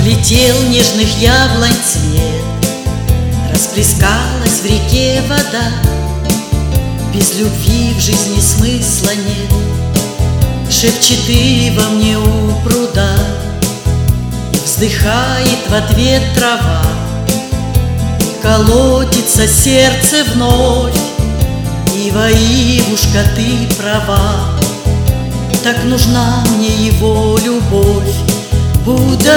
Разлетел нежных яблонь цвет, расплескалась в реке вода. Без любви в жизни смысла нет, шепчет ты во мне у пруда. И вздыхает в ответ трава, и колотится сердце вновь. Ива, Ивушка, ты права, так нужна мне его любовь. Будоражит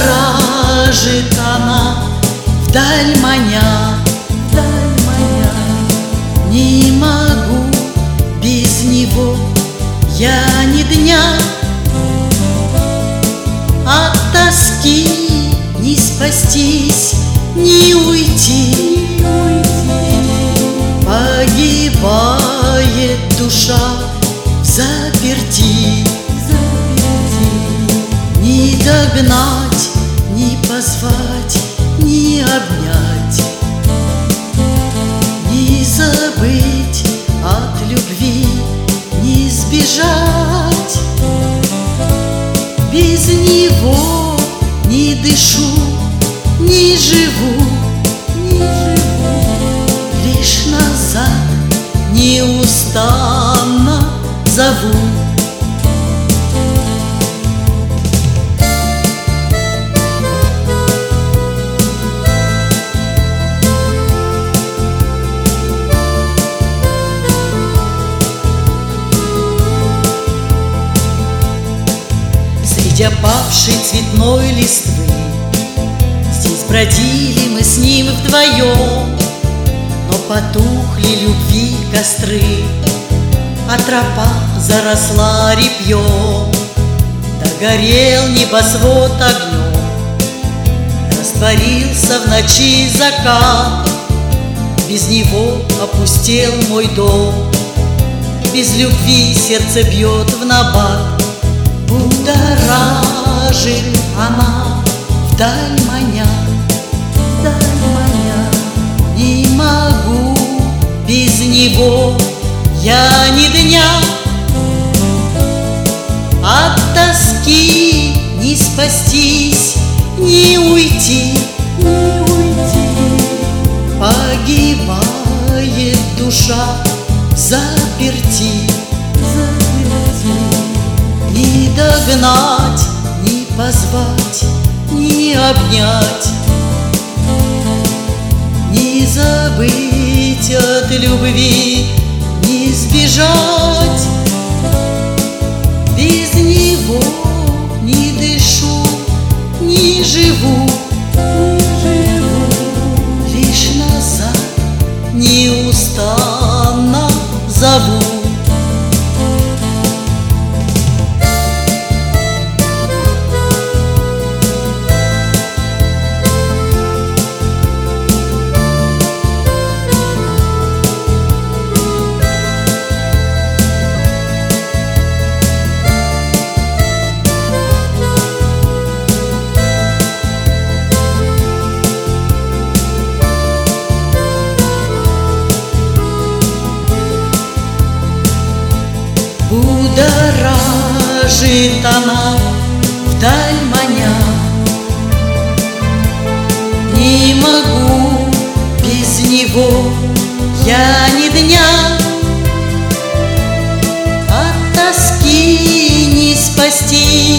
она вдаль маня, не могу без него я ни дня. От тоски не спастись, не уйти. Погибает душа взаперти. Не догнать, не позвать, не обнять, не забыть от любви, не сбежать. Без него не дышу, не живу, лишь назад неустанно зову. Среди опавшей цветной листвы здесь бродили мы с ним вдвоем, но потухли любви костры, а тропа заросла репьем. Догорел небосвод огнем, растворился в ночи закат. Без него опустел мой дом, без любви сердце бьет в набат. Будоражит она вдаль маня, не могу без него я ни дня. От тоски не спастись, не уйти. Погибает душа взаперти. Не догнать, не позвать, не обнять, не забыть от любви, не сбежать. Без него не дышу, не живу, лишь назад неустанно зову. Будоражит она вдаль маня, не могу без него я ни дня. От тоски не спасти,